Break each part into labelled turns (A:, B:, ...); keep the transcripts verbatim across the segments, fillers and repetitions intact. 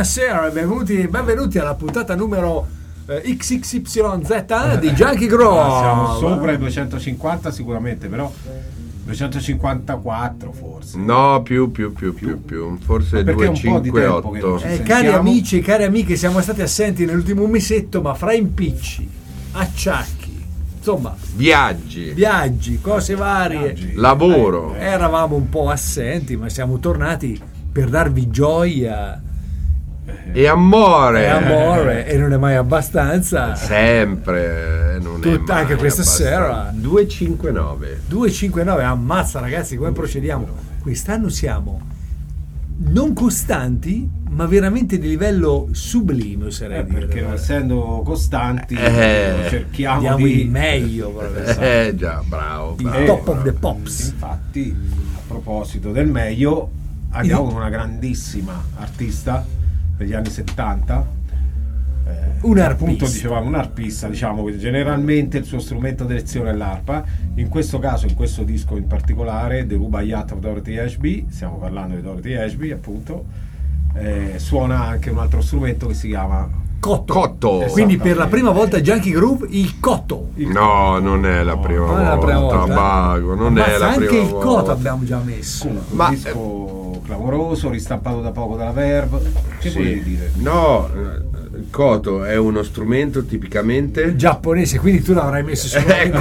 A: Buonasera, benvenuti, benvenuti alla puntata numero eh, X X Y Z di Junkie Groove.
B: Siamo sopra i duecentocinquanta sicuramente, però duecentocinquantaquattro forse.
C: No, più, più, più, più, più. Forse duecentocinquantotto.
A: Eh, cari amici e cari amiche, siamo stati assenti nell'ultimo mesetto, ma fra impicci, acciacchi, insomma,
C: viaggi,
A: viaggi, cose varie,
B: viaggi.
C: lavoro.
A: Eh, eravamo un po' assenti, ma siamo tornati per darvi gioia
C: e amore.
A: E amore, e non è mai abbastanza.
C: Sempre, non
A: Tut-
C: è mai
A: anche questa
C: abbastanza.
A: sera.
C: duecentocinquantanove.
A: duecentocinquantanove, ammazza ragazzi, come procediamo? Quest'anno siamo non costanti, ma veramente di livello sublime, oserei
B: Eh,
A: dire.
B: perché non essendo costanti
C: Eh,
B: cerchiamo
A: Diamo
B: di
A: il meglio, proprio.
C: Eh già, bravo,
A: Il
C: bravo.
A: top of the pops.
B: Infatti, a proposito del meglio, andiamo con una grandissima artista degli anni settanta. Eh,
A: Un
B: che
A: arpista.
B: appunto dicevamo un arpista, diciamo che generalmente il suo strumento d'elezione è l'arpa. In questo caso, in questo disco in particolare, The Rubaiyat of Dorothy Ashby, stiamo parlando di Dorothy Ashby appunto, eh, suona anche un altro strumento che si chiama
A: Cotto.
C: Cotto.
A: Quindi per la prima volta Junkie Groove il cotto.
C: No, non è la prima
A: Non è la prima
C: volta,
A: volta.
C: Bago, non
A: Ammazza,
C: è la
A: anche
C: prima
A: il
C: volta.
A: cotto abbiamo già messo.
B: Comunque,
C: Ma-
B: un disco clamoroso, ristampato da poco dalla Verve. Che
C: Sì.
B: volevi dire?
C: No, il Koto è uno strumento tipicamente
A: Giapponese, quindi tu l'avrai messo solo
C: Ecco,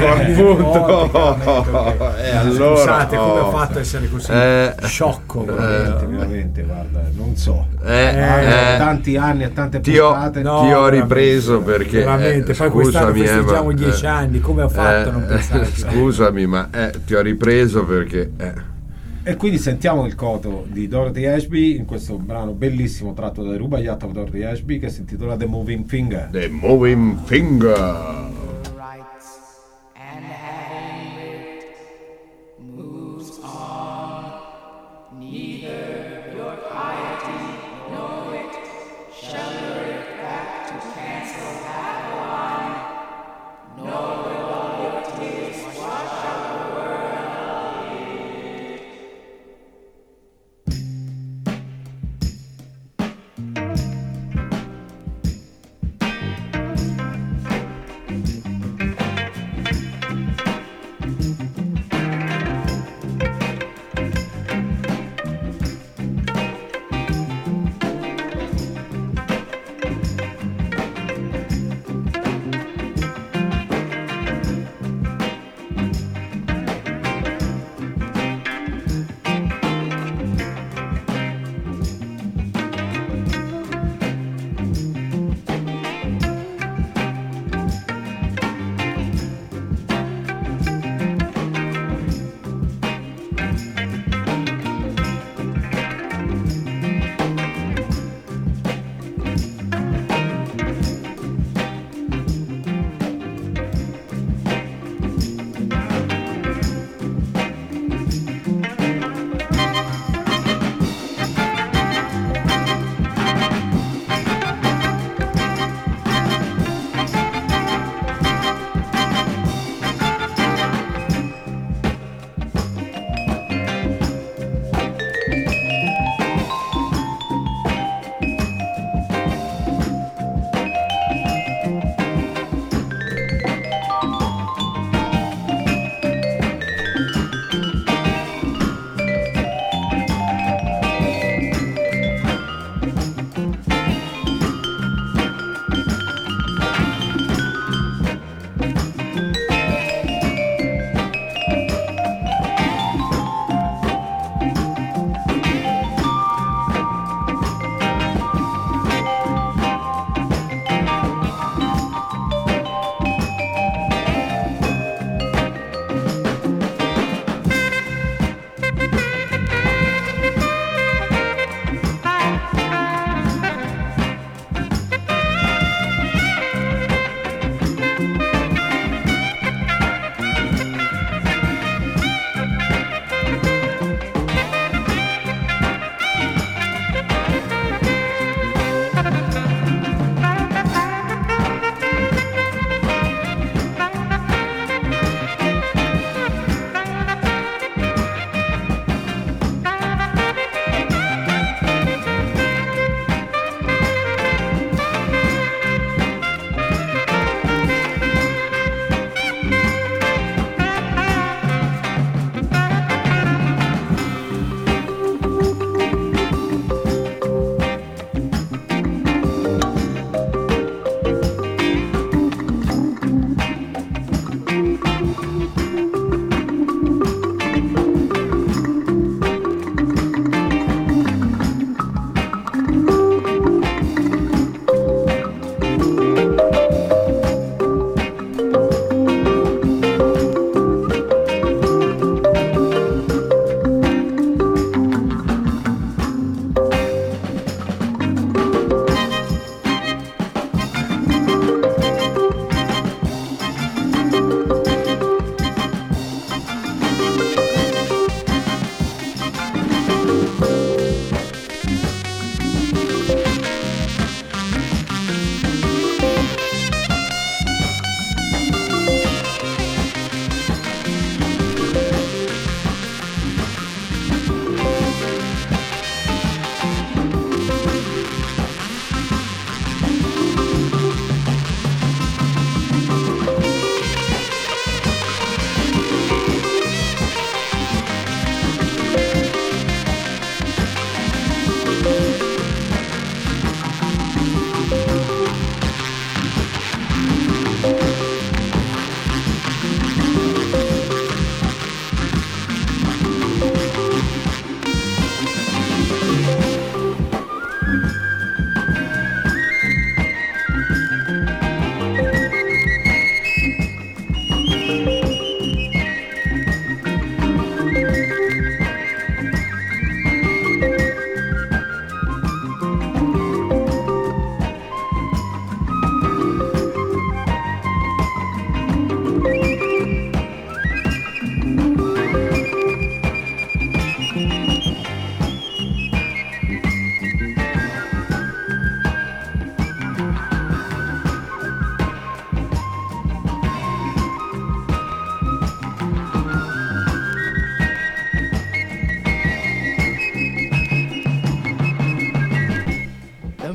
C: appunto. E allora,
A: scusate come ho
C: oh.
A: fatto a essere così
C: Eh.
A: sciocco.
B: Veramente, veramente, guarda, non so.
C: Eh,
B: A
C: eh,
B: tanti anni, a tante
C: ti ho,
B: puntate.
A: No,
C: ti ho
A: veramente,
C: ripreso perché
A: veramente,
C: eh,
A: poi quest'anno
C: scusami, eh,
A: festeggiamo
C: ma-
A: dieci
C: eh,
A: anni, come ho fatto a non
C: eh,
A: pensarci?
C: scusami, ma eh, ti ho ripreso perché eh.
B: E quindi sentiamo il coto di Dorothy Ashby in questo brano bellissimo tratto da Rubaiyat of Dorothy Ashby che si intitola The Moving Finger.
C: The Moving Finger.
D: Rights and having lived moves on. Neither your piety nor it shall it back to cancel Babylon, nor will all your tears wash out the world.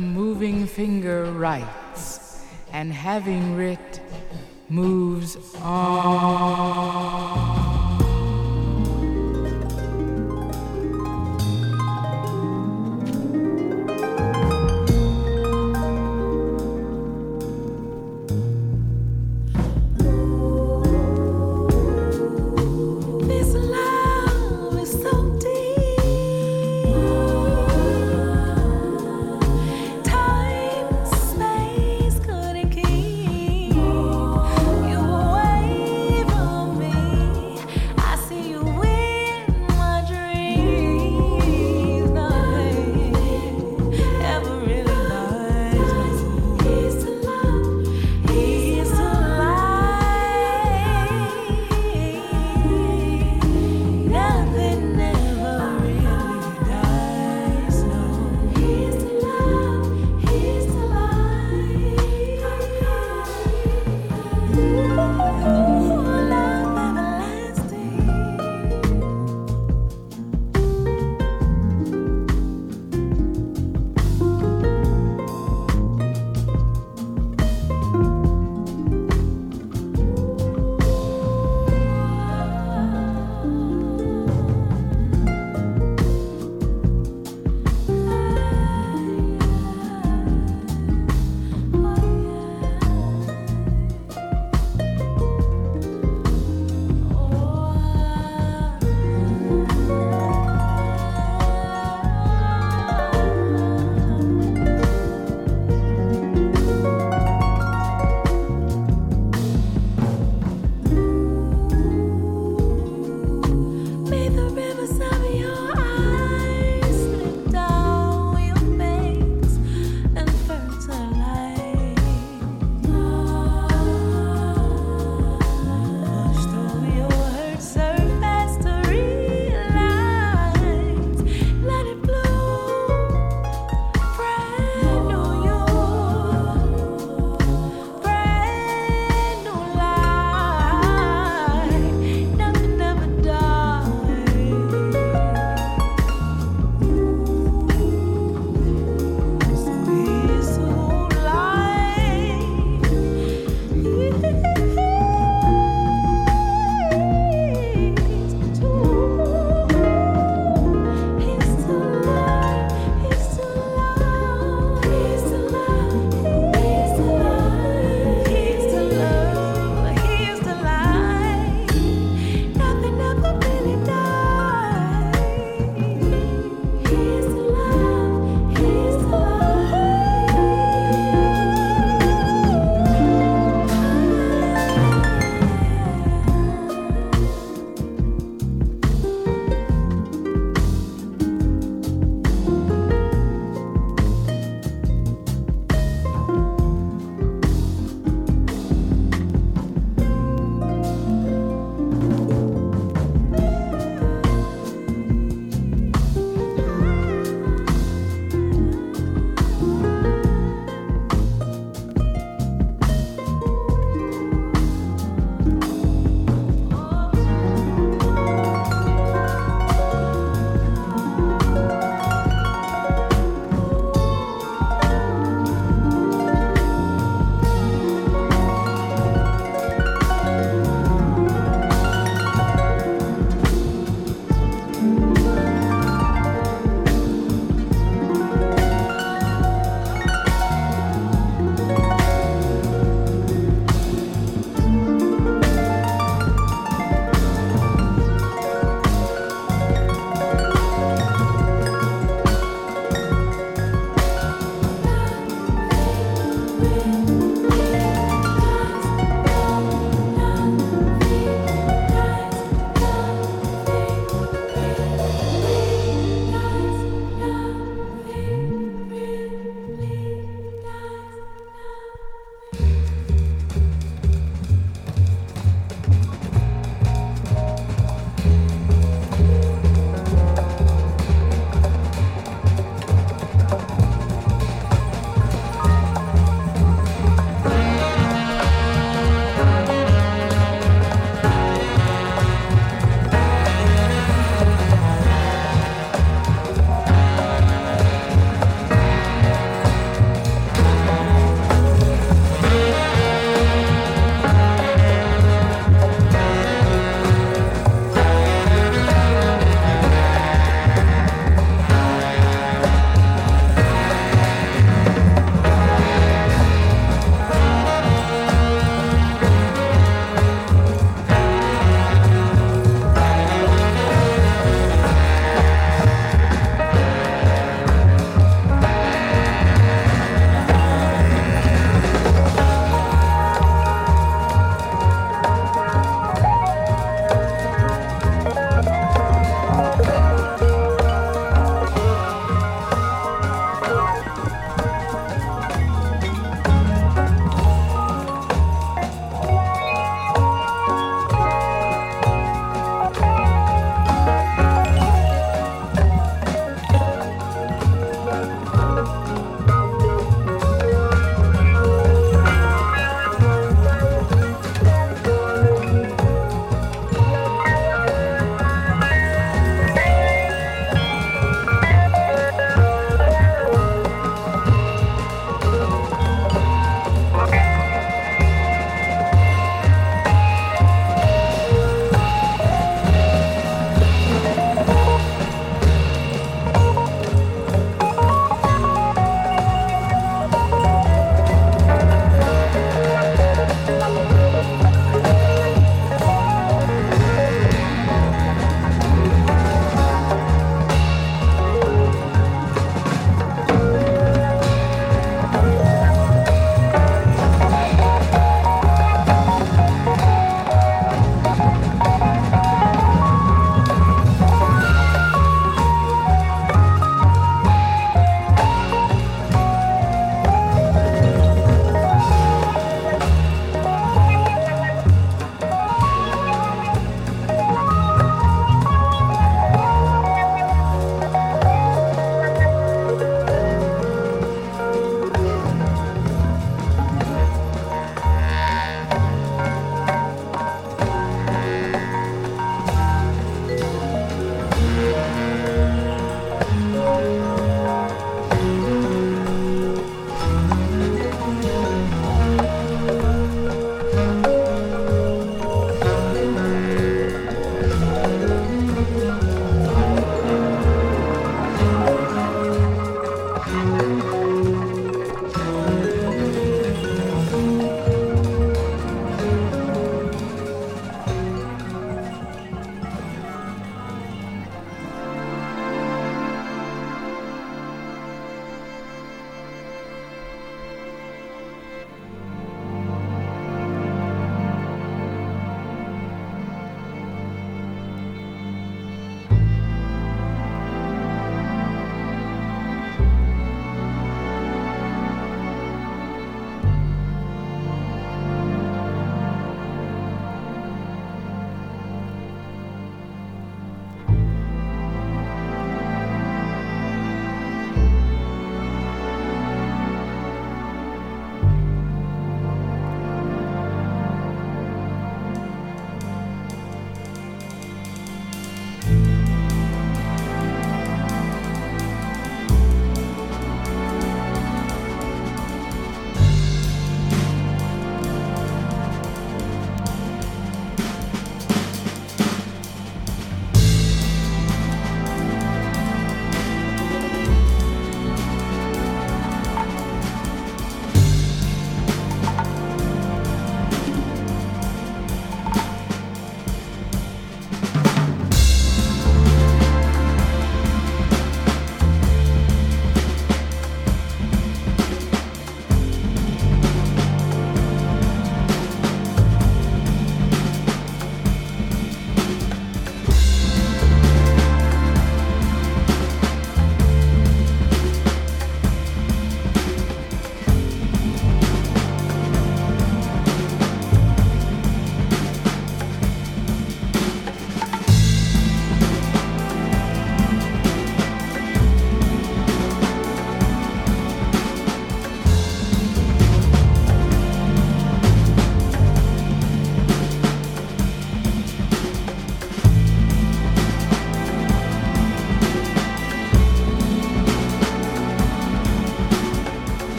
D: moving finger writes, and having writ, moves on.
E: Away from me.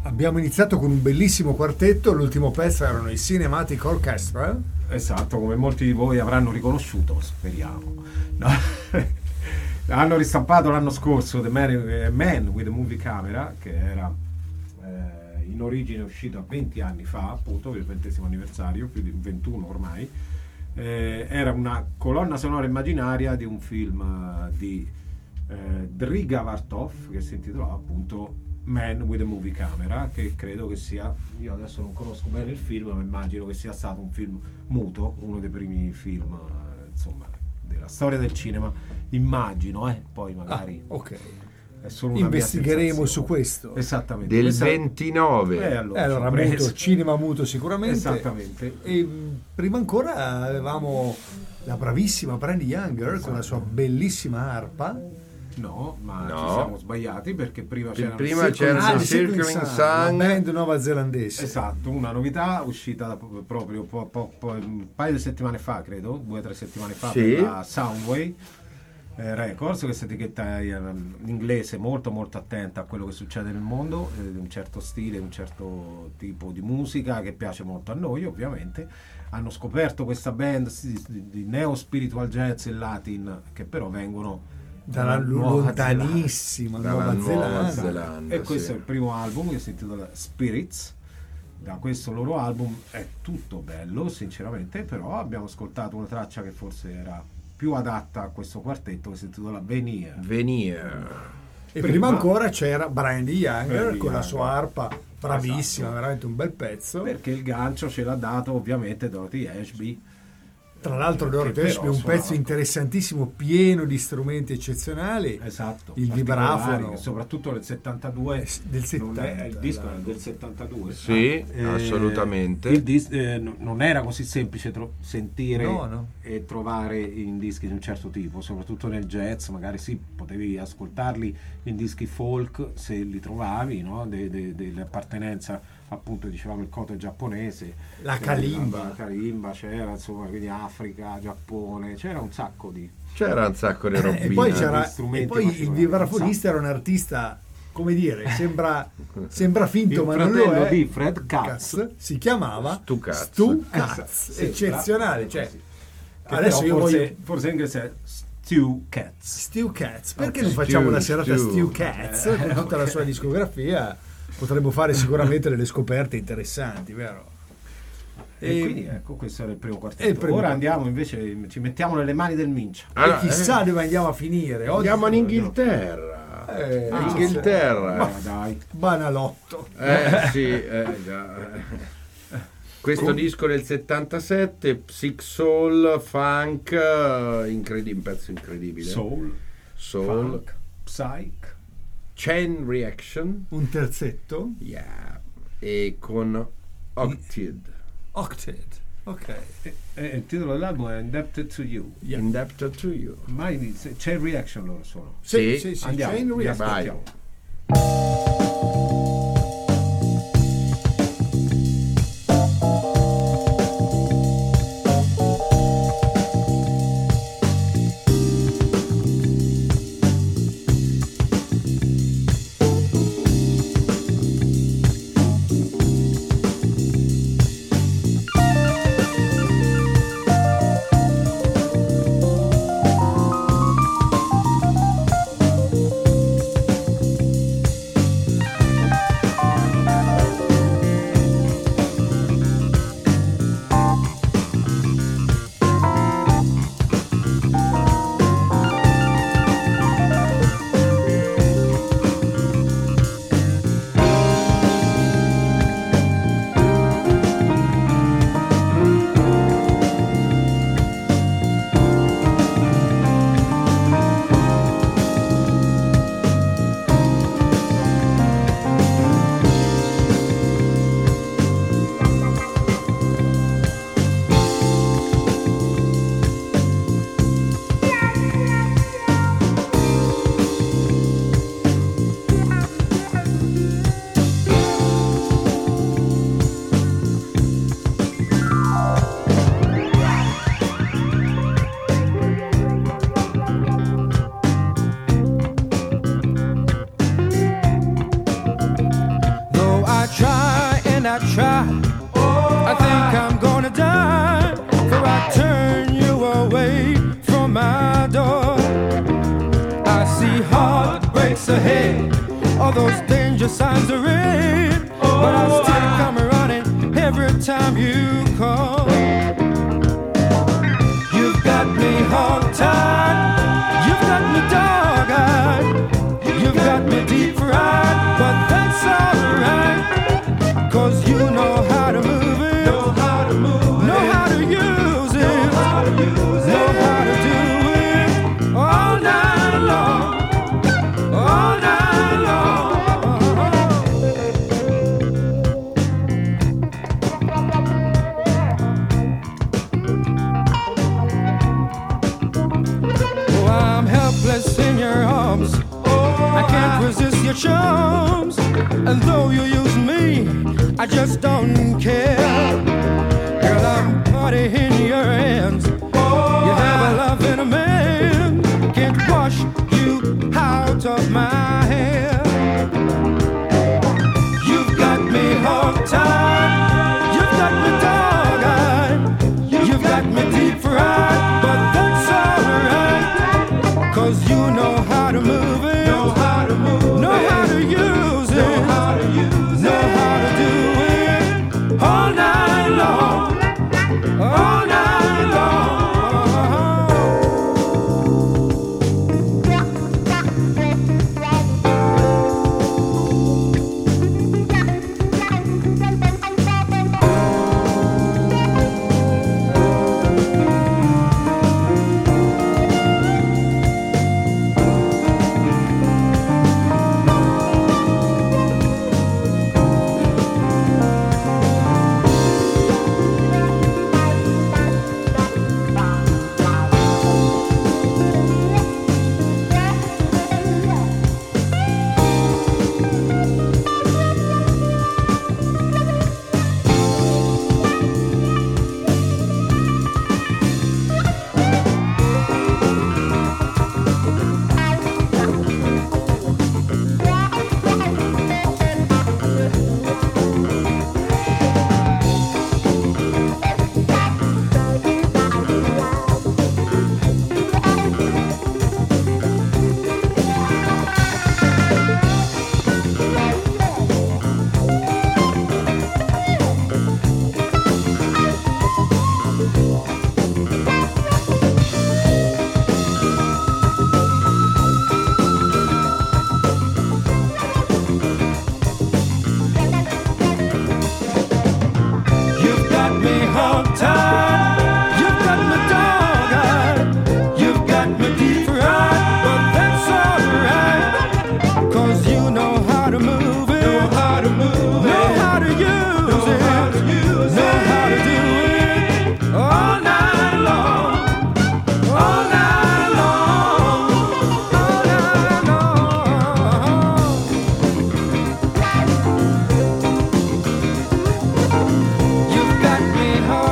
A: Abbiamo iniziato con un bellissimo quartetto, l'ultimo pezzo erano i Cinematic Orchestra.
B: Esatto, come molti di voi avranno riconosciuto, speriamo. No? Hanno ristampato l'anno scorso The Man, Man with the Movie Camera, che era eh, in origine uscito venti anni fa, appunto, per il ventesimo anniversario, più di ventuno ormai. Eh, era una colonna sonora immaginaria di un film uh, di eh, Driga Vartov, che si intitolava appunto Man with a Movie Camera, che credo che sia, io adesso non conosco bene il film, ma immagino che sia stato un film muto, uno dei primi film eh, insomma della storia del cinema, immagino, eh, poi magari
A: Ah, ok.
B: è solo una
A: Investigheremo
B: mia sensazione.
A: su questo.
B: Esattamente.
C: Del
B: Questa-
C: ventinove.
B: Eh,
A: Eh,
B: allora,
A: allora,
B: ci ho
A: muto,
B: preso.
A: cinema muto sicuramente.
B: Esattamente.
A: E mh, prima ancora avevamo la bravissima Brandy Younger con la sua bellissima arpa.
B: No, ma
C: No.
B: ci siamo sbagliati, perché prima
C: Che
B: c'era
C: prima c'era
A: Ah,
C: il
A: di
C: Circling
A: Circling Sun,
C: Sun.
A: la band neozelandese.
B: Esatto, una novità uscita da- proprio po- po- po- un paio di settimane fa, credo, due o tre settimane fa,
C: Sì.
B: per la Soundway eh, Records, questa etichetta eh, inglese molto molto attenta a quello che succede nel mondo, eh, di un certo stile, un certo tipo di musica che piace molto a noi, ovviamente. Hanno scoperto questa band di, di- di neo spiritual jazz e latin, che però vengono
A: Dalla
B: Nuova Zelanda.
A: lontanissima
C: Dalla
A: Nuova
C: Nuova
A: Zelanda.
C: Zelanda.
B: E questo
C: sì.
B: è il primo album che si intitola Spirits. Da questo loro album è tutto bello, sinceramente, però abbiamo ascoltato una traccia che forse era più adatta a questo quartetto, che si intitola Venier.
C: Venier.
A: E
B: Prima-
A: prima ancora c'era Brandy Younger
B: Brandy
A: con la
B: Younger.
A: sua arpa bravissima,
B: Esatto.
A: veramente un bel pezzo.
B: Perché il gancio ce l'ha dato ovviamente Dorothy Ashby.
A: Tra l'altro Dorothy
B: Che però
A: Ashby è un
B: suonava.
A: pezzo interessantissimo, pieno di strumenti eccezionali.
B: Esatto,
A: Il
B: particolari,
A: vibrafono.
B: che soprattutto nel settantadue,
A: Eh, del
B: non è-
A: settanta,
B: il disco
A: là.
B: è del settantadue.
C: Sì,
B: Ah,
C: assolutamente.
B: Il dis- eh, no- non era così semplice tro- sentire
A: No, no.
B: e trovare in dischi di un certo tipo, soprattutto nel jazz, magari sì, potevi ascoltarli in dischi folk se li trovavi, no? De- de- dell'appartenenza, appunto, dicevamo il koto giapponese,
A: La
B: eh,
A: kalimba.
B: la kalimba c'era, insomma, quindi Africa, Giappone, c'era un sacco di
C: C'era un sacco di
A: Eh,
C: robina.
A: e poi,
B: di
A: c'era,
B: strumenti
A: e poi il
B: particolari.
A: vibrafonista era un artista, come dire, sembra, sembra finto,
B: il
A: ma non lo
B: fratello
A: è.
B: di Fred Katz.
A: Katz si chiamava
C: Stu Katz.
A: Stu
B: Esatto,
A: Katz,
B: sì,
A: eccezionale.
B: bravo,
A: Cioè,
B: così. Che
A: adesso
B: però
A: io
B: forse,
A: voglio
B: forse in inglese è Stu Katz.
A: Stu Katz, perché
C: Ok.
A: non facciamo
C: Stu,
A: una serata
C: Stu.
A: Stu Katz con tutta la sua discografia? Potremmo fare sicuramente delle scoperte interessanti, vero?
B: E,
A: E-
B: quindi ecco, questo era il primo
A: È
B: quartetto.
A: il primo
B: Ora
A: quartetto.
B: andiamo invece, ci mettiamo nelle mani del Mincia.
C: Allora,
A: e chissà
C: eh,
A: dove andiamo a finire. Oggi
C: andiamo in Inghilterra.
A: Eh,
C: In
A: ah,
C: Inghilterra.
B: Ma dai.
A: Banalotto.
C: Eh sì, eh, già. Questo disco del settantasette, Psych Soul, funk, eh, incredi- un pezzo incredibile.
B: Soul,
C: Soul,
B: funk, psych.
C: Chain Reaction,
A: Un terzetto.
C: yeah, e con Octid,
A: Octet. Ok.
B: E, e il titolo dell'album è Indebted to You.
A: Yeah.
C: Indebted to You.
B: Mai di- se- c'è reaction loro sono.
A: Sì,
C: Sì,
A: sì, sì.
B: Andiamo,
A: Chain
B: vi
A: Reaction.
C: Vai.
B: aspettiamo.
E: I try, I think I'm gonna die, for I turn you away from my door. I see heartbreaks ahead, all those danger signs are red, but I still come running every time you call. You've got me hog-tied, you've got me dog-eyed, you've got me deep-fried, but that's alright, 'cause you know how to move it, know how to move know it, how to use it, know how to, use know it. How to do it all night long, all night long. Oh, I'm helpless in your arms, I can't resist your charms, and though you use me, I just don't care. Girl, I'm party in your hands, you have a love in a man, can't wash you out of my hair. You've got me hog-tied, you've got me dog-eyed, you've got me deep-fried, but that's alright, 'cause you know how to move it, know how to move know it, how to use it, know how to use know it, how to do it all night long, all night long. You've got me hog-tied, you've got me dog-eyed, you've got me deep-fried, but that's alright, 'cause you know how to move it, know how to move know it, how to use know it, how to use know it, how to do it all night long, all night long, all night long. You've got me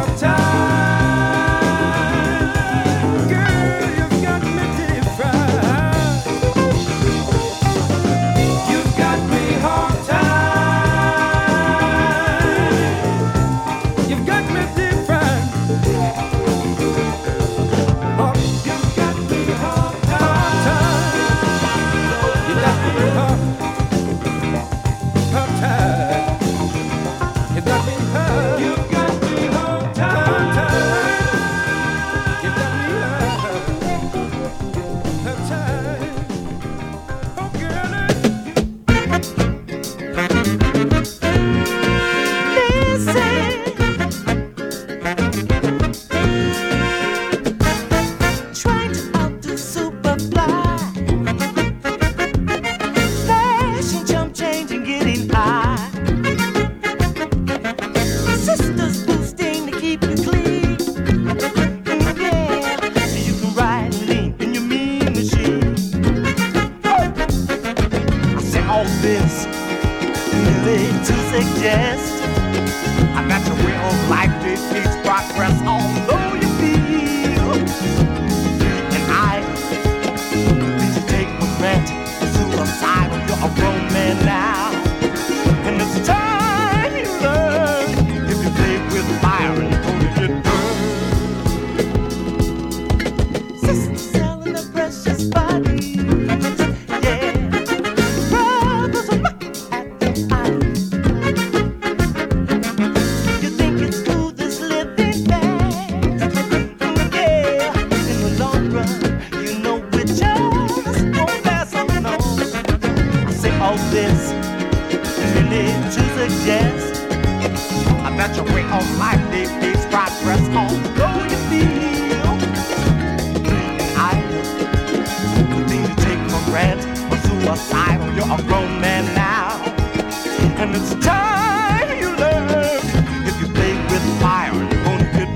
E: hog-tied, girl, you've got me deep-fried. You've got me hog-tied, you've got me deep-fried. Oh, you've got me hog-tied, you got me hog- hog-tied. You got me high. You got me hog-tied. You got me high. Hog-tied. Oh, girl,
F: Trying to outdo Superfly, flashing, jump, changing, getting high. Sisters boosting to keep you clean, yeah, so you can ride and lean in your mean machine. I say all this merely to suggest that your way of life dictates progress, although you feel. And I need to take for granted suicide. You're a grown man now, and it's time you learn. suggest that your way of life dictates progress, although you feel being idle, the things you take for granted are suicidal. You're a grown man now, and it's time you learn. If you play with fire, you're gonna get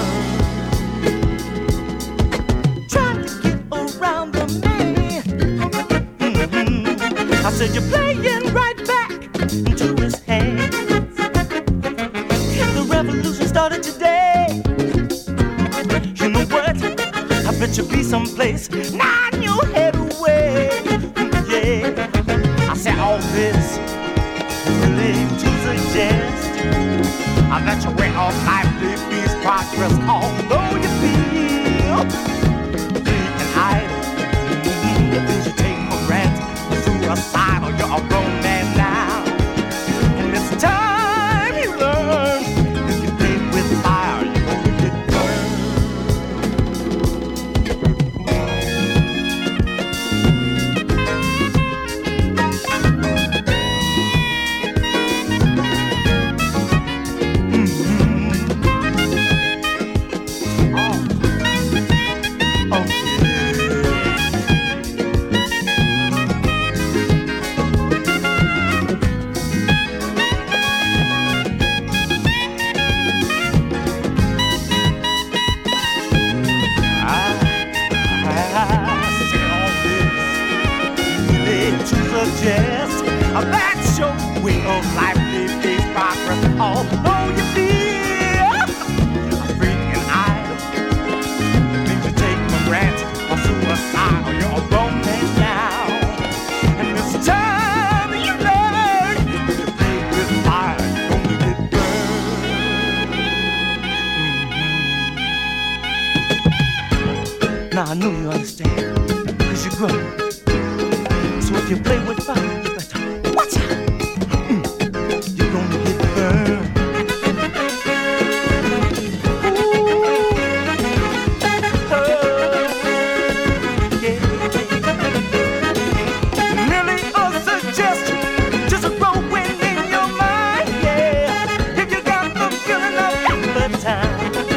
F: burned. Trying to get around the man. Mm-hmm. I said you're playing right back into his hands. The revolution started today. You know what? I bet you be someplace nine your head away. Yeah, I said all this really to suggest that your way of life defeats progress, although you feel weak and idle. The things you take for granted are suicidal. You're a grown man now, and it's time you learn. If you play with fire, you're gonna get burned. Suggest that's your way of life dictates progress, although you feel free and idle. Things you take for granted are suicidal. You're a grown man now, and it's time you learn. If you play with fire, you're gonna get burned. Mm-hmm. Now I know you understand, cause you're grown. So if you play with fire, you better watch out. Mm. You're gonna get burned. Ooh. Oh. Yeah. Merely a suggestion, just a growing in your mind. Yeah. If you got the feeling of got the time.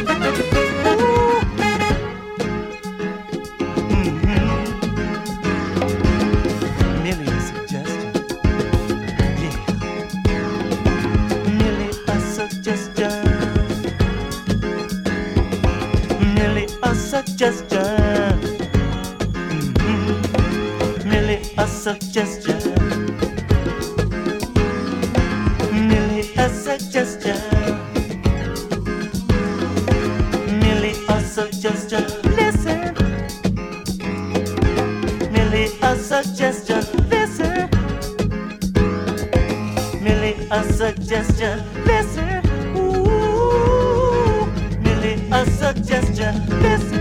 F: Suggestion, mm-hmm. Merely a suggestion, merely a suggestion, merely a suggestion. Listen, merely a suggestion. Listen, merely a suggestion. Listen, ooh, merely a suggestion. Listen.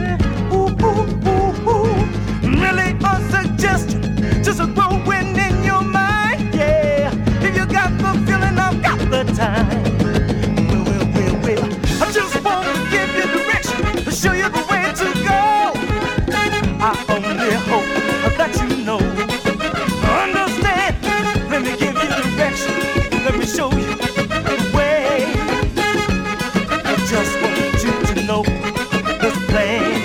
F: Really a suggestion, just a growing in your mind, yeah. If you got the feeling, I've got the time. Well, well, well, well, I just want to give you direction, show you the way to go. I only hope that you know, understand. Let me give you direction, let me show you the way. I just want you to know this plan.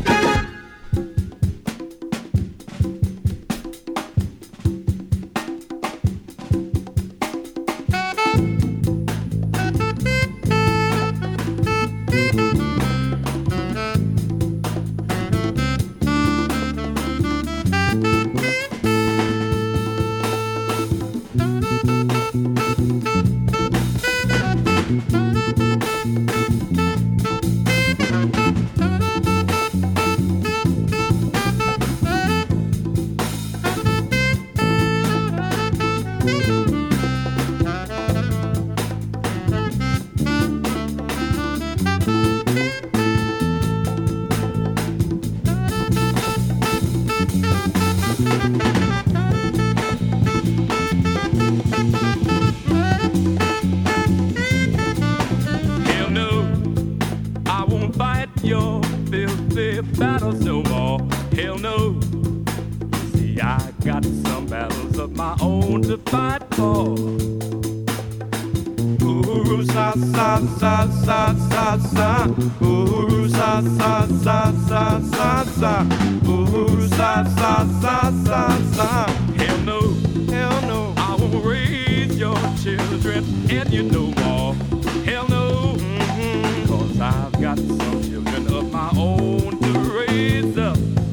G: Battles no more, hell no. See, I got some battles of my own to fight for. Ooh, sa sa sa sa sa sa. Ooh, sa sa sa sa sa sa. Ooh, sa sa sa sa sa. Hell no, hell no. I won't raise your children, and you know more. Hell no, mm-hmm. Cause I've got some children of my own to raise up.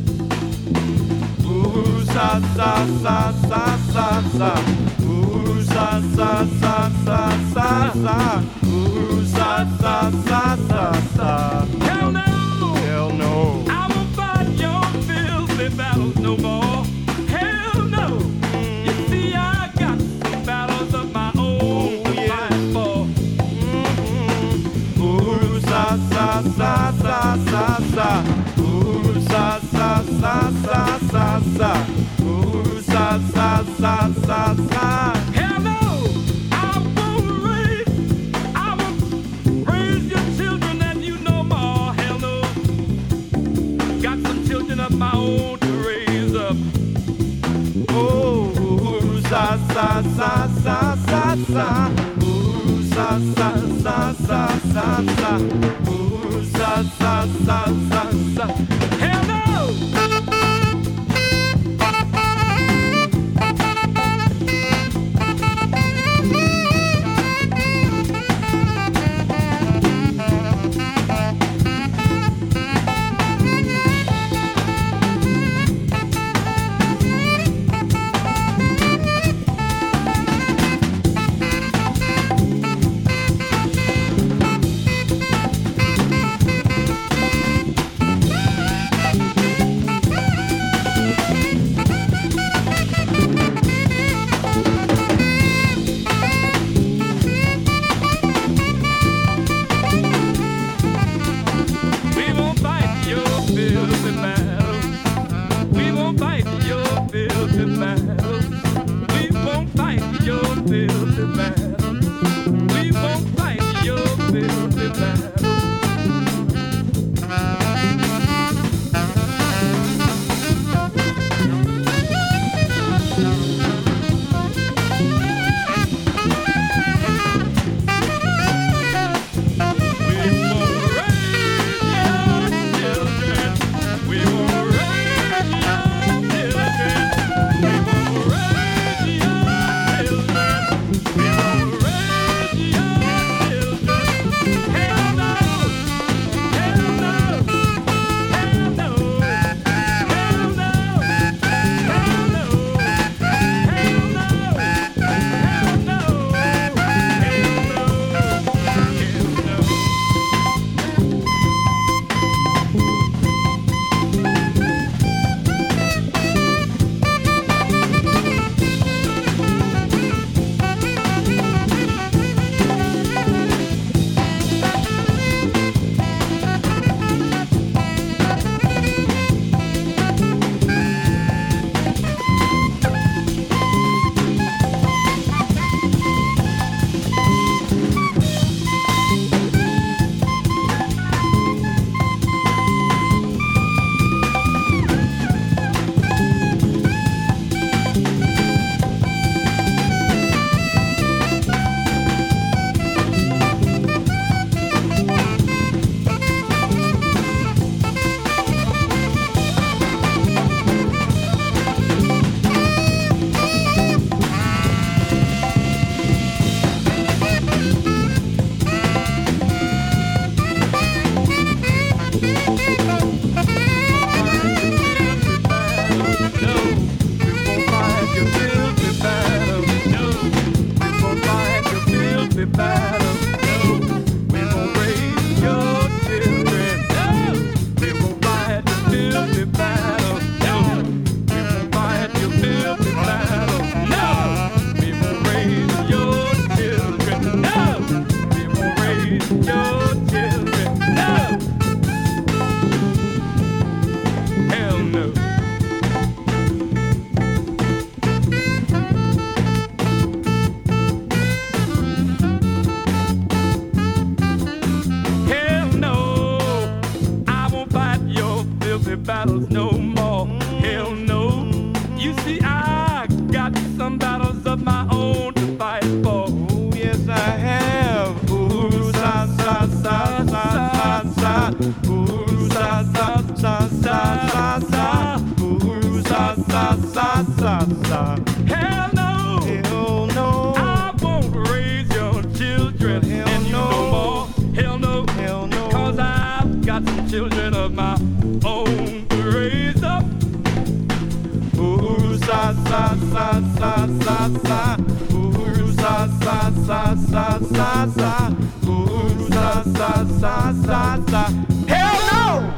G: Ooh, sa sa sa sa sa sa. Ooh, sa sa sa sa sa sa. Ooh, sa sa sa sa sa. Hell no, hell no. I won't fight your filthy battles no more. Hell no. You see, I got some battles of my own to fight for. Mm-hmm. Ooh, sa sa sa sa sa sa. Ooh, sa sa sa sa sa sa. Ooh, sa sa sa sa sa. Hell no. I won't raise, I won't raise your children and you no more. Hell no. Got some children of my own to raise up. Oh, ooh, sa sa sa sa sa sa. Ooh, sa sa sa sa sa sa. Ooh, sa sa sa sa sa. Hell no. Hell no.
E: Hell no.
G: I won't raise your children.
E: Hell
G: and you
E: no.
G: no more. Hell no.
E: Hell no.
G: Cause I've got some children of my own to raise up.
E: Ooh, sa sa sa sa sa sa. Ooh, sa sa sa sa sa sa. Ooh, sa sa sa sa sa. Hell no!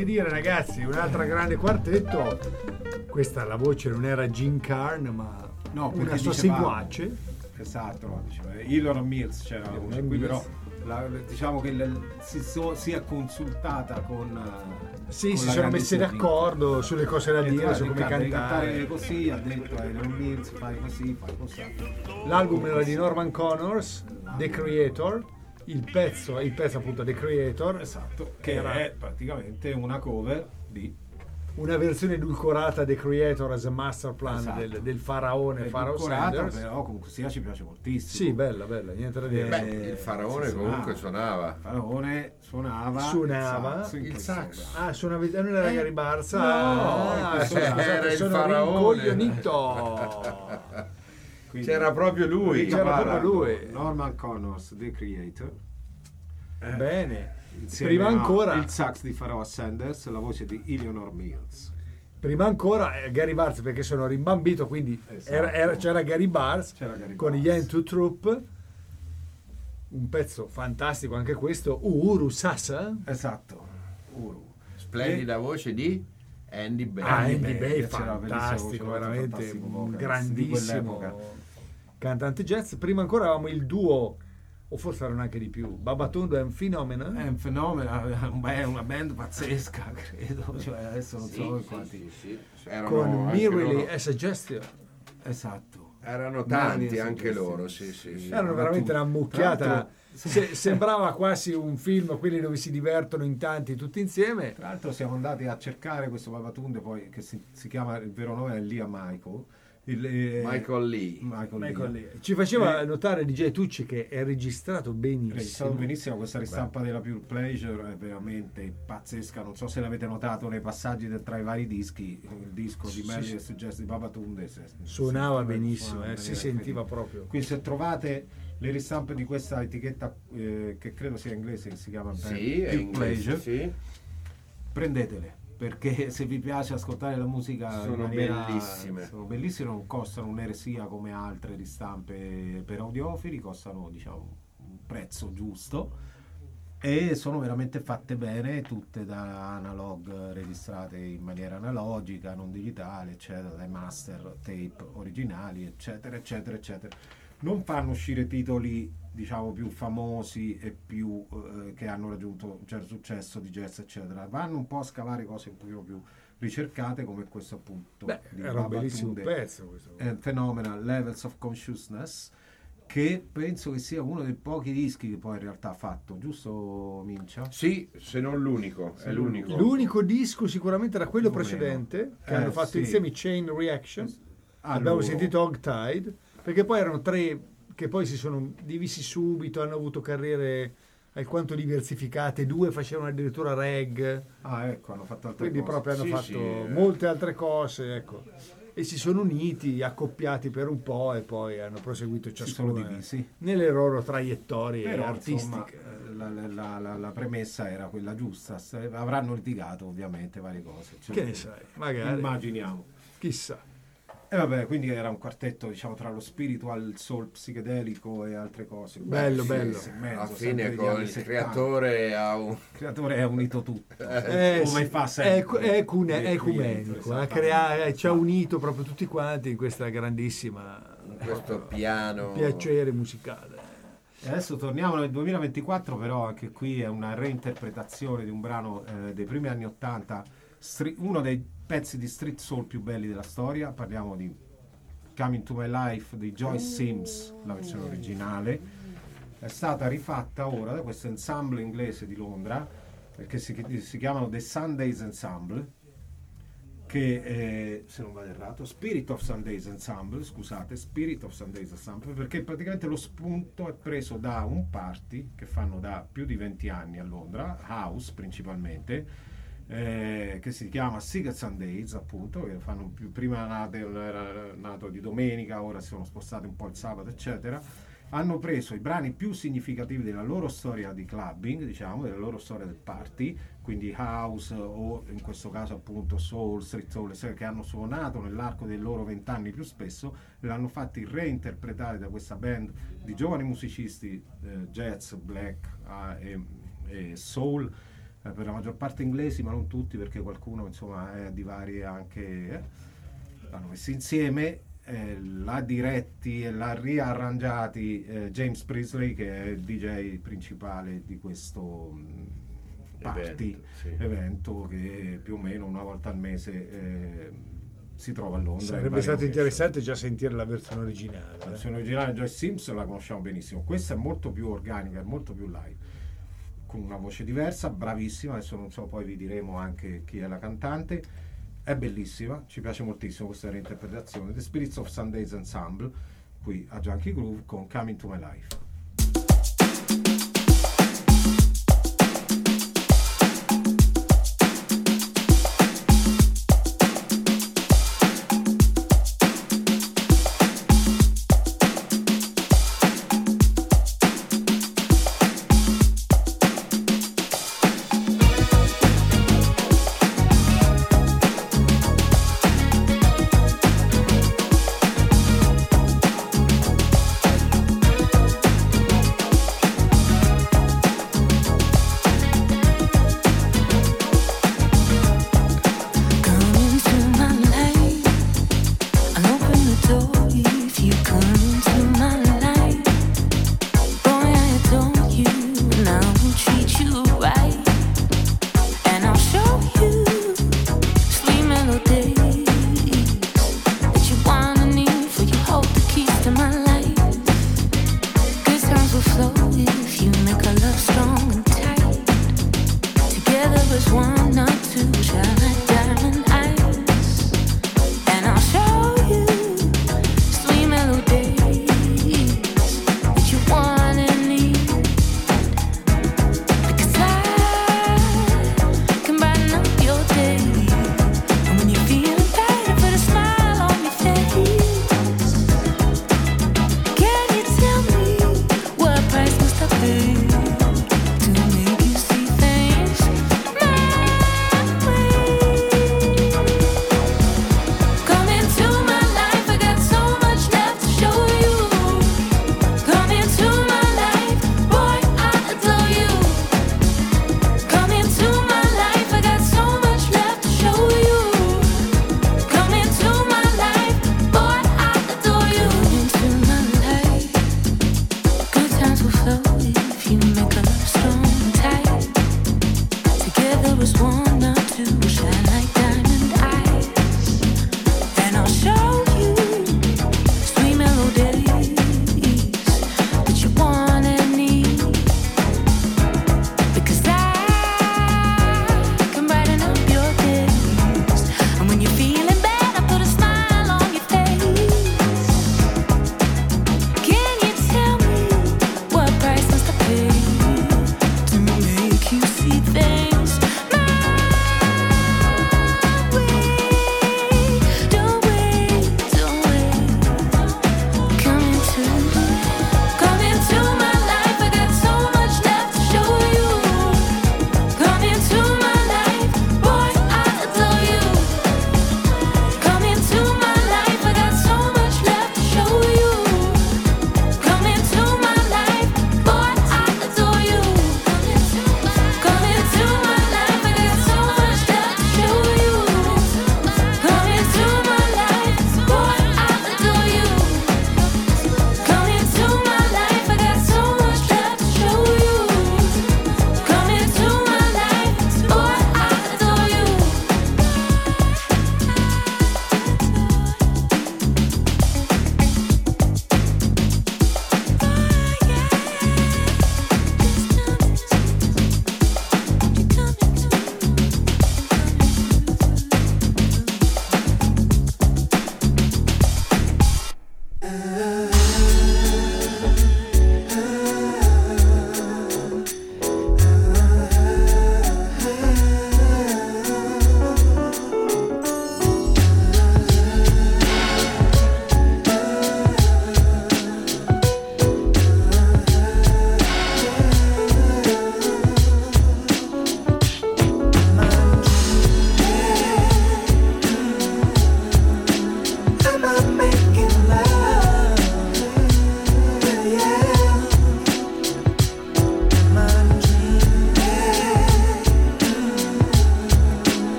A: che dire ragazzi, un'altra grande quartetto. Questa la voce non era Gene Carn, ma
B: No,
A: una
B: perché
A: sua
B: diceva-
A: seguace.
B: Esatto, no, diceva, Hilary Mills c'era la voce qui, però la- diciamo che il- si, so- si è consultata con eh,
A: Sì,
B: con
A: si
B: la
A: sono messi
B: grandissima
A: d'accordo
B: Gene.
A: sulle cose da
B: E
A: dire,
B: tra-
A: su come
B: Riccardo, devi
A: cantare.
B: così, ha detto a Hilary Mills, fai così, fai così.
A: L'album era di Norman Connors, The Creator. Il pezzo, il pezzo appunto The Creator.
B: Esatto, che
A: Era-
B: è praticamente una cover di
A: Una versione edulcorata The Creator as a Master Plan
B: Esatto.
A: del, del faraone Pharaoh
B: edulcorata,
A: Sanders.
B: però comunque sia ci piace moltissimo.
A: Sì, bella, bella, niente da dire.
C: Beh, il faraone
B: sì,
C: comunque
B: suonava.
C: suonava.
B: Il faraone suonava
A: Suonava
B: in
C: il
B: questo
C: sax.
B: brano.
A: Ah, suona, non era
B: Eh,
A: Gary Barza?
B: no,
A: Ah,
B: questo
A: scusate,
C: era il
A: sono
C: faraone.
A: rincoglionito.
B: Quindi,
C: C'era proprio lui.
A: C'era proprio lui.
B: Norman Connors, The Creator.
A: Bene.
B: Insieme
A: Prima
B: a
A: ancora,
B: il sax di Pharaoh Sanders, la voce di Eleanor Mills.
A: prima ancora eh, Gary Barz, perché sono rimbambito, quindi
B: Esatto.
A: era- era- c'era Gary Barz
B: C'era Gary
A: con
B: Barz.
A: gli End to Troop, un pezzo fantastico anche questo, Uhuru Sasa.
B: Esatto. Uru.
C: Splendida voce di Andy Bay.
A: Ah,
B: Andy
A: Andy
B: Bay,
A: Bay,
B: c'era una bellissima
A: fantastico,
B: voce,
A: veramente
B: fantastico
A: un
B: vocalist di
A: grandissimo
B: quell'epoca.
A: cantante jazz. Prima ancora avevamo il duo, o forse erano anche di più, Babatunde and Phenomena.
B: È un fenomeno, è una band pazzesca, credo. Cioè, adesso non
C: Sì,
B: so in
C: sì,
B: quanti.
C: sì, sì. Erano
A: con
C: anche
A: Merely
C: loro-
A: a Suggestion.
B: Esatto.
C: Erano tanti
B: Mani
C: anche
B: suggestivi.
C: loro, sì, sì, sì.
A: Erano veramente una mucchiata.
B: Tra l'altro-
A: Se- sembrava quasi un film, quelli dove si divertono in tanti tutti insieme.
B: Tra l'altro siamo andati a cercare questo Babatunde, poi che si, si chiama, il vero nome è Lia Michael. Il, eh,
C: Michael Lee.
B: Michael
A: Michael
B: Lee.
A: Lee. Ci faceva
B: Eh,
A: notare D J Tucci che è registrato benissimo.
B: registrato benissimo, questa ristampa della Pure Pleasure è veramente pazzesca. Non so se l'avete notato nei passaggi del- tra i vari dischi, il disco di
A: Sì,
B: Melly
A: sì.
B: e Suggesti di Babatunde se-
A: Suonava
B: se-
A: benissimo,
B: suonava
A: eh, si
B: bene,
A: sentiva
B: quindi-
A: proprio.
B: Quindi se trovate le ristampe di questa etichetta eh, che credo sia inglese, che si chiama
C: Sì, è
B: Pure
C: inglese,
B: Pleasure,
C: sì.
B: prendetele, perché se vi piace ascoltare la musica in
C: Sono
B: maniera-
C: bellissime.
B: sono bellissime, non costano un'eresia come altre ristampe per audiofili, costano diciamo un prezzo giusto e sono veramente fatte bene, tutte da analog, registrate in maniera analogica, non digitale, eccetera, dai master tape originali, eccetera, eccetera, eccetera. Non fanno uscire titoli diciamo più famosi e più eh, che hanno raggiunto un certo successo di jazz, eccetera. Vanno un po' a scavare cose un pochino più ricercate, come questo appunto
A: Beh,
B: di
A: era un bellissimo
B: Babatunde
A: pezzo questo.
B: and Phenomenal Levels of Consciousness, che penso che sia uno dei pochi dischi che poi in realtà ha fatto, giusto Mincia?
C: Sì, se non l'unico, è l'unico.
A: L'unico disco sicuramente era quello
B: Più o
A: precedente, che
B: Eh,
A: hanno fatto
B: sì.
A: insieme i Chain Reaction.
B: Ah,
A: Abbiamo
B: loro.
A: sentito Hog Tide, perché poi erano tre che poi si sono divisi subito, hanno avuto carriere alquanto diversificate, due facevano addirittura reggae,
B: Ah, ecco, hanno fatto altre
A: quindi
B: cose.
A: proprio hanno
C: Sì,
A: fatto
C: sì, eh.
A: molte altre cose, ecco. E si sono uniti, accoppiati per un po' e poi hanno proseguito
B: Si sono
A: ciascuno
B: divisi.
A: nelle loro traiettorie
B: Però
A: artistiche.
B: insomma, eh, la, la- la- la premessa era quella giusta. Se- avranno litigato ovviamente varie cose. Cioè,
A: Che ne sai, magari,
B: immaginiamo.
A: chissà.
B: E vabbè, quindi era un quartetto diciamo tra lo spiritual, il soul psichedelico e altre cose.
A: Bello,
B: Sì,
A: bello.
B: sì, mezzo,
C: Alla
B: sempre
C: fine
B: degli
C: con
B: anni
C: il
B: settanta.
C: creatore ha un...
B: Il creatore è unito tutto.
A: Eh,
B: come
A: sì,
B: fa
A: è,
B: sempre.
A: è ecune-
B: Il
A: ecumenico,
B: creator,
A: ha crea- ci ha unito proprio tutti quanti in questa grandissima
C: questo piano...
A: piacere musicale.
B: E adesso torniamo nel duemilaventiquattro, però anche qui è una reinterpretazione di un brano eh, dei primi anni ottanta, stri- uno dei pezzi di street soul più belli della storia. Parliamo di Coming to My Life di Joyce Sims, la versione originale. È stata rifatta ora da questo ensemble inglese di Londra, perché si, si chiamano The Sundays Ensemble, che eh, se non vado errato, Spirit of Sundays Ensemble, scusate, Spirit of Sundays Ensemble, perché praticamente lo spunto è preso da un party che fanno da più di venti anni a Londra, house principalmente, eh, che si chiama Secret Sundays, appunto, che fanno più, prima nate, era nato di domenica, ora si sono spostati un po' il sabato, eccetera. Hanno preso i brani più significativi della loro storia di clubbing, diciamo, della loro storia del party, quindi house o in questo caso appunto soul, street soul, che hanno suonato nell'arco dei loro vent'anni più spesso, e l'hanno fatti reinterpretare da questa band di giovani musicisti eh, jazz, black ah, e, e soul, eh, per la maggior parte inglesi, ma non tutti, perché qualcuno insomma è di varie anche, eh, l'hanno messi insieme, eh, l'ha diretti e l'ha riarrangiati eh, James Priestley, che è il D J principale di questo mh, party,
C: evento, sì.
B: evento che più o meno una volta al mese eh, si trova a Londra.
A: Sarebbe stato interessante già sentire la versione originale.
B: La
A: eh.
B: versione originale Joyce Sims la conosciamo benissimo, questa è molto più organica, è molto più live, con una voce diversa, bravissima. Adesso non so, poi vi diremo anche chi è la cantante. È bellissima, ci piace moltissimo questa reinterpretazione. The Spirits of Sundays Ensemble, qui a Junkie Groove con Coming to My Life.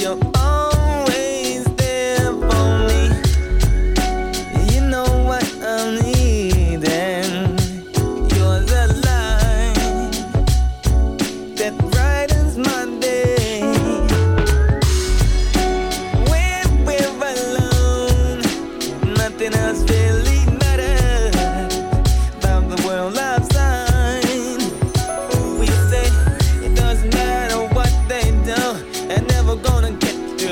H: you're always there for me. You know what I'm needing. You're the light that brightens my day. When we're alone, nothing else really matters about the world outside. We say it doesn't matter what they do, they're never gonna get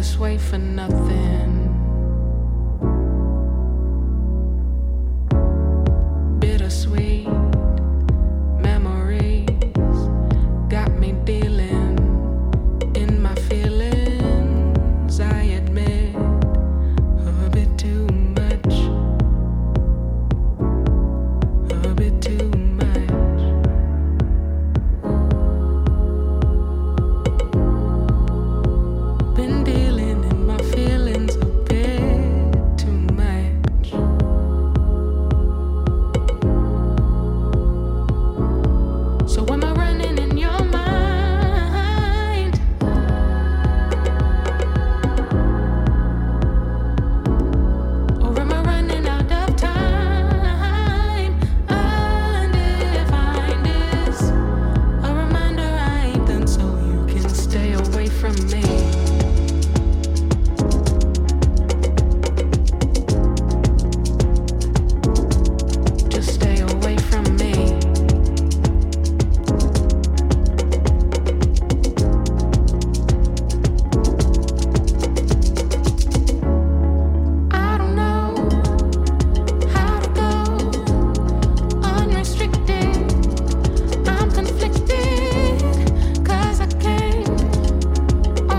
D: this way for nothing. Bittersweet memories got me dealing in my feelings. I admit a bit too much, a bit too much. Been dealing in my feelings a bit too much. So am I running in your mind? Or am I running out of time? Undefined is a reminder I ain't done, so you can stay away from me. Just stay away from me. I don't know how to go unrestricted. I'm conflicted, 'cause I can't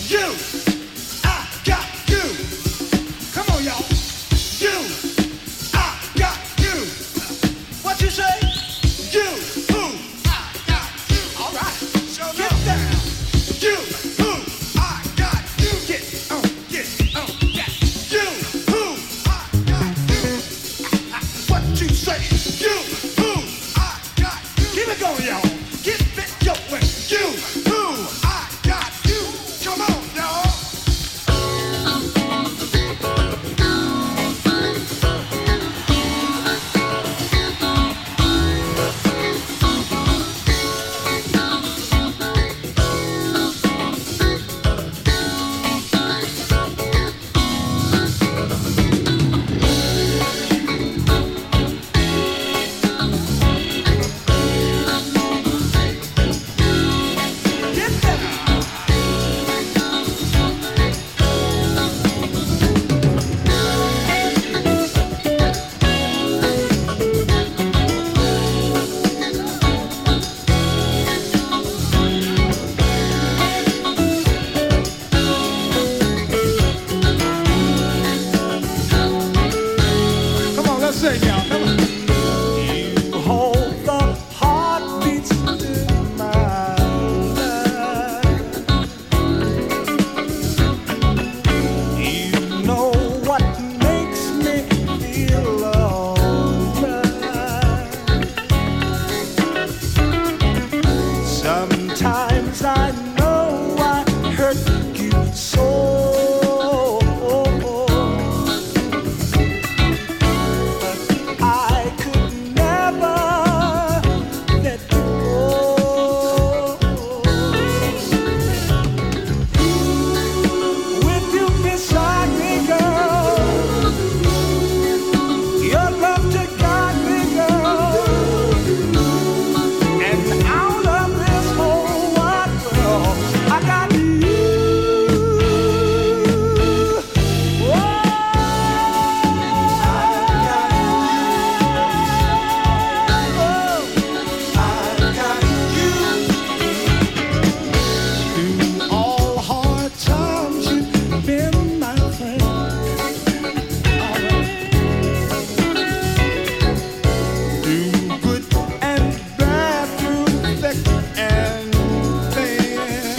I: You, I got you. Come on, y'all. You, I got you. What you say? You, who, I got you. All right, so get down. You, who, I got you. Get on, get on, get. You, who, I got you. What you say? You, who, I got you. Keep it going, y'all. Get it your way. You, who, I got you. Come on, y'all. Get down. Come on, let's sing, y'all. Come on. You hold the heartbeats in my life. You know what makes me feel alright. Sometimes I know I hurt you so. I could never let you go. With you beside me, girl, your love to guide me, girl, and out of this whole wide world, I got you. Through all hard times, you've been my friend. Through good and bad, through thick and thin.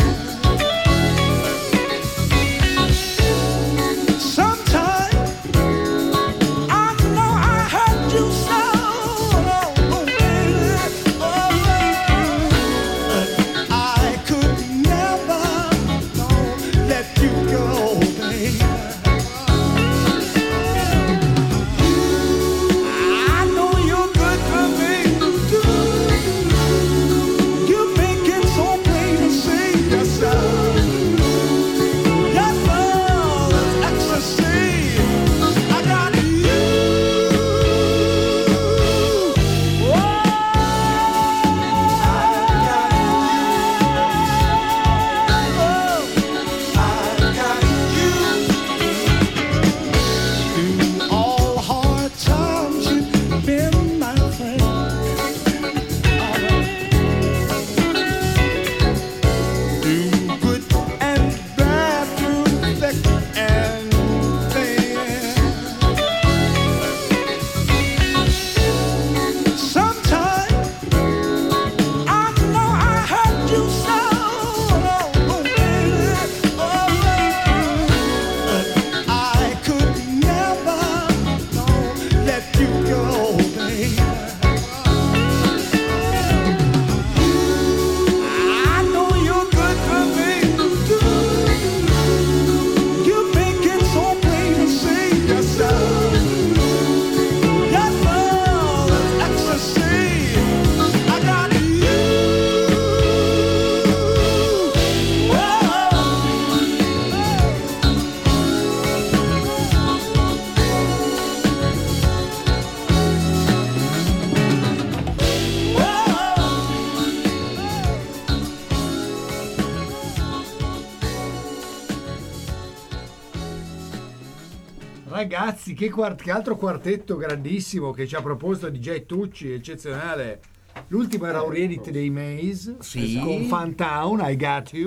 I: Sometimes I know I hurt you so, oh, baby, oh, but I could never no, let you go, baby. I know you're good for me. You make it so plain to see yourself. Your love is ecstasy. I got you. Whoa. I got you. Through all hard times, you've been my friend. Through good and bad, through thick and thin. Sometimes I know I hurt you so, oh, baby, oh, but I could never no, let you go, baby. I know you're good for me. You make it so plain to see yourself. Your love is ecstasy. I got you.
A: Ragazzi, che, quart- che altro quartetto grandissimo che ci ha proposto D J Tucci, eccezionale. L'ultimo era Orienite dei Maze,
C: Sì.
A: con Funtown, I Got You.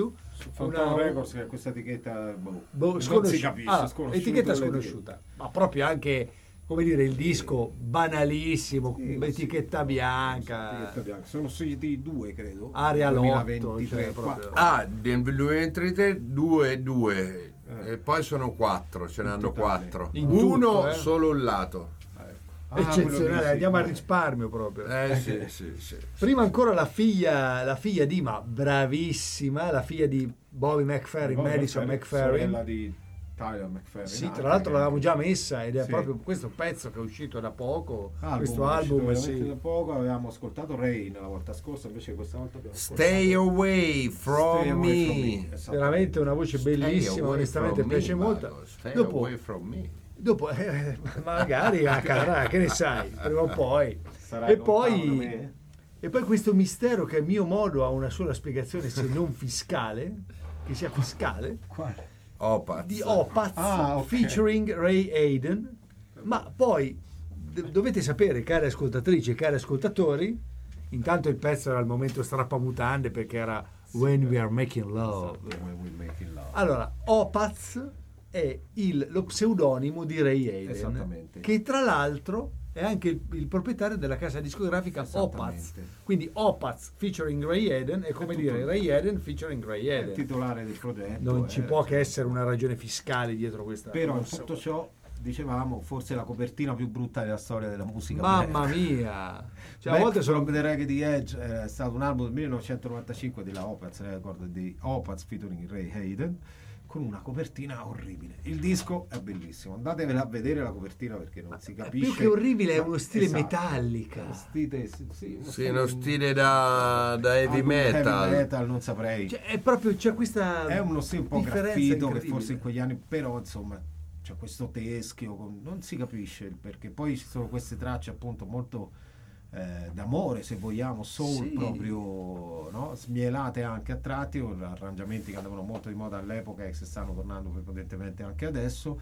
B: Fontana
A: una-
B: Records, che è questa etichetta boh,
A: boh,
B: non
A: sconosci-
B: si capisce,
A: ah,
B: sconosciuta
A: etichetta
B: l'etichetta.
A: sconosciuta, ma proprio anche, come dire, il disco banalissimo,
B: Sì,
A: etichetta
B: sì,
A: bianca,
B: etichetta bianca. Sono usciti due, credo.
A: Area
B: duemilaventitré,
A: lotto, cioè,
B: qua.
A: proprio.
C: Ah, nel duemilaventitré due e due
B: Eh.
C: e poi sono quattro, ce ne
B: In
C: hanno
B: totale.
C: quattro.
A: In
C: Uno
A: tutto, eh.
C: solo un lato.
B: Ah, quello
A: eccezionale,
B: lì, sì,
A: andiamo al
B: eh.
A: risparmio proprio.
C: Eh sì, sì, sì.
A: Prima ancora la figlia, la figlia di, ma bravissima, la figlia di Bobby McFerrin,
B: Bobby
A: Madison
B: McFerrin,
A: McFerrin.
B: sorella di Tyler McFerrin.
A: Sì,
B: anche,
A: tra l'altro
B: che-
A: l'avevamo già messa ed è
B: Sì.
A: proprio questo pezzo che è uscito da poco,
B: Album,
A: questo
B: è
A: album,
B: uscito veramente
A: sì.
B: da poco, avevamo ascoltato Rain la volta scorsa, invece questa volta abbiamo
C: Stay
B: ascoltato
C: away from
B: Stay Away
C: me.
B: From Me, esattamente.
A: Veramente una voce
C: Stay
A: bellissima,
C: away
A: onestamente
C: from
A: piace
C: me,
A: molto.
C: Mago, Stay
A: Dopo,
C: away from me.
A: dopo eh, magari accadrà, che ne sai, prima o poi.
B: Sarai
A: E
B: lontano da
A: poi,
B: me?
A: e poi questo mistero che a mio modo ha una sola spiegazione se non fiscale, che sia fiscale,
B: Quale?
C: Opaz.
A: di Opaz
B: Ah, ok.
A: featuring Ray Hayden, ma poi d- dovete sapere, cari ascoltatrici e cari ascoltatori, intanto il pezzo era al momento strappamutande perché era When We Are Making Love.
B: Esatto, When We're Making Love.
A: Allora, Opaz è il- lo pseudonimo di Ray Hayden,
B: Esattamente.
A: che tra l'altro è anche il, il proprietario della casa discografica Opaz.
B: Esattamente.
A: Quindi Opaz featuring Ray Hayden è come
B: È tutto
A: dire
B: lì.
A: Ray Hayden featuring Ray
B: È il
A: Hayden.
B: titolare del progetto.
A: Non ci
B: eh,
A: può che essere una ragione fiscale dietro questa
B: Però in
A: non so.
B: tutto ciò, dicevamo, forse la copertina più brutta della storia della musica.
A: Mamma
B: black.
A: mia, cioè, a
B: Back
A: volte sono
B: from the Reggae di Edge eh, è stato un album del millenovecentonovantacinque della Opaz, ne ricordo, di Opaz featuring Ray Hayden, con una copertina orribile. Il disco è bellissimo, andatevela a vedere la copertina perché non si capisce.
A: più che orribile è
B: Ma-
A: uno stile
B: esatto.
A: metallica.
B: Uno stile, sì, sì, uno
C: Sì, uno stile da, da heavy
B: album
C: metal.
B: heavy metal, non saprei.
A: Cioè, è proprio c'è questa
B: È uno stile un po'
A: differenza
B: graffito che
A: incredibile.
B: forse in quegli anni, però insomma c'è questo teschio, con- non si capisce il perché. Poi ci sono queste tracce appunto molto eh, d'amore, se vogliamo, soul,
A: Sì.
B: proprio, no? Smielate anche a tratti, con arrangiamenti che andavano molto di moda all'epoca e che si stanno tornando prepotentemente anche adesso,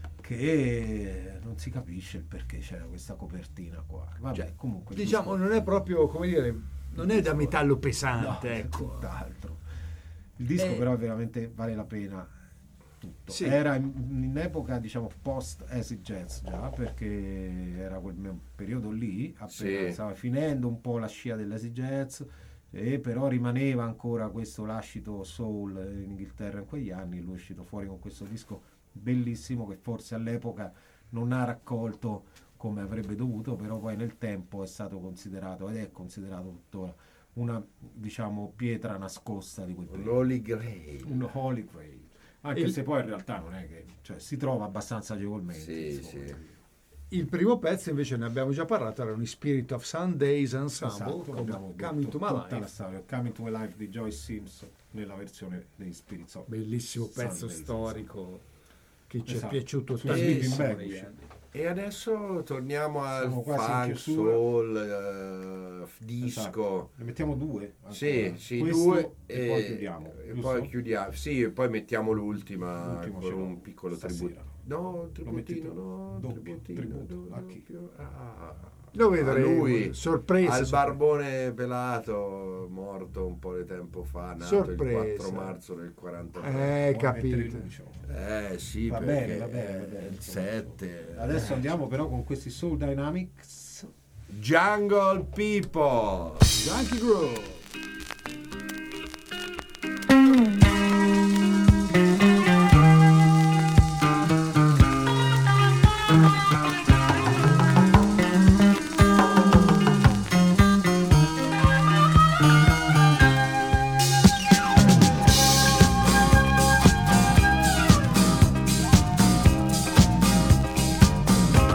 B: che non si capisce il perché c'era questa copertina qua. Vabbè,
A: Cioè,
B: comunque il
A: diciamo
B: disco-
A: non è proprio, come dire, non è da metallo pesante,
B: no, è
A: ecco.
B: tutt'altro. Il disco
A: Eh.
B: però veramente vale la pena tutto.
A: Sì.
B: Era in, in epoca diciamo post acid jazz già, perché era quel me- periodo lì, appena
C: Sì.
B: stava finendo un po' la scia dell'acid jazz, e però rimaneva ancora questo lascito soul in Inghilterra in quegli anni. Lui è uscito fuori con questo disco bellissimo che forse all'epoca non ha raccolto come avrebbe dovuto, però poi nel tempo è stato considerato ed è considerato tuttora una, diciamo, pietra nascosta di quel
C: Un
B: periodo,
C: Holy Grail.
B: un holy grail, anche
A: Il-
B: se poi in realtà non è che, cioè, si trova abbastanza agevolmente,
C: Sì,
B: insomma.
C: sì.
A: Il primo pezzo invece ne abbiamo già parlato, erano i Spirit of Sundays Ensemble,
B: Esatto,
A: con
B: abbiamo
A: Coming
B: detto
A: to My
B: tutta la
A: Life.
B: storia. Coming to My Life di Joyce Sims nella versione dei Spirits of
A: Bellissimo pezzo
B: Sundays,
A: storico che ci è
B: Esatto.
A: piaciuto
B: Su
A: tantissimo
B: Sleeping Bag,
A: negli
B: uscì.
A: anni.
C: E adesso torniamo al
B: Siamo quasi in
C: funk,
B: chiusura.
C: soul, eh, disco.
B: Esatto. Ne mettiamo due ancora.
C: Sì, sì,
B: Questo
C: due
B: e, poi chiudiamo,
C: e
B: giusto?
C: poi chiudiamo. Sì, e poi mettiamo l'ultima
B: L'ultimo
C: con
B: ce l'ho
C: un piccolo
B: stasera.
C: tributo. No, un
B: Lo metti
C: tributino,
B: tu?
C: no,
B: Doppio,
C: tributino,
B: tributo.
C: do-
B: A chi?
C: doppio. Ah,
A: Lo
C: a
A: vedremo.
C: lui,
A: Sorpresa,
C: al
A: sorpresa.
C: barbone pelato, morto un po' di tempo fa, nato
A: Sorpresa.
C: il quattro marzo del quarantatré.
A: Eh,
B: Puoi mettere
A: capito.
B: il lucio.
C: Eh sì,
B: Va
C: perché
B: bene, va bene, va bene,
C: è il
B: insomma.
C: sette.
B: Adesso andiamo però con questi Soul Dynamics.
C: Jungle People.
A: Junkie Grove.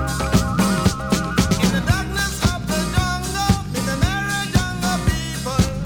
F: In the darkness of the jungle, in the narrow jungle people.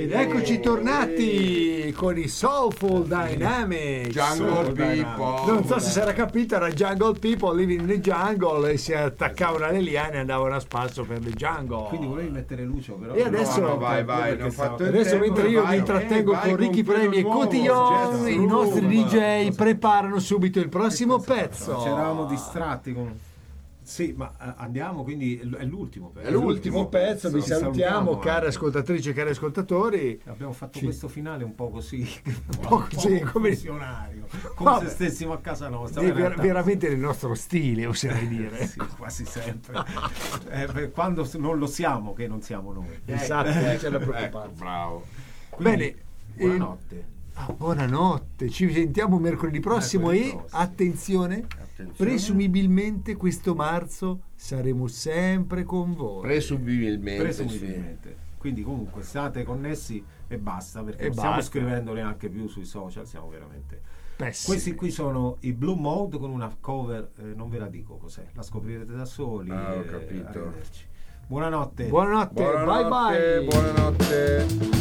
A: Ed eccoci tornati con i Soulful Dynamics.
C: Jungle People.
A: Non so se si era capito, era Jungle People living in the jungle e si attaccavano alle liane e andavano a spasso per le jungle.
B: Quindi volevi mettere Lucio, però.
A: E adesso,
C: No, no, vai, vai, non ho fatto il
A: adesso
C: tempo,
A: mentre io
C: vai,
A: mi intrattengo
C: eh, vai
A: con Ricky
C: con quello
A: Premi e
C: nuovo,
A: Cotillon,
C: Jazz
A: i nostri
C: Room.
A: D J preparano subito il prossimo pezzo.
B: Ci eravamo distratti con... Sì, ma eh, andiamo, quindi è l'ultimo pezzo.
A: È l'ultimo pezzo, vi
B: Ci
A: salutiamo, care
B: anche.
A: ascoltatrici e cari ascoltatori.
B: Abbiamo fatto
A: Ci-
B: questo finale un po' così, un
A: po' così, come-
B: funzionario, come
A: Vabbè.
B: se stessimo a casa nostra.
A: È
B: in
A: ver-
B: realtà-
A: veramente nel nostro stile, oserei dire.
B: Sì, quasi sempre. Eh, beh, quando non lo siamo, che non siamo noi.
A: Esatto, non c'è da
C: Ecco,
A: preoccuparsi.
C: bravo.
B: Quindi,
A: Bene,
B: buonanotte.
A: Ah, buonanotte, ci sentiamo mercoledì prossimo
B: Mercoledì
A: e
B: prossimo.
A: attenzione,
C: Attenzione.
A: presumibilmente questo marzo saremo sempre con voi.
C: Presumibilmente.
B: Presumibilmente. Quindi comunque state connessi e basta, perché
A: E
B: non stiamo
A: basta.
B: scrivendo neanche più sui social, siamo veramente...
A: Pessimi.
B: Questi qui sono i Blue Mode con una cover, eh, non ve la dico cos'è, la scoprirete da soli.
C: Ah, ho
B: e
C: capito.
B: arrivederci. Buonanotte.
A: Buonanotte,
C: Buonanotte,
A: bye bye.
C: buonanotte.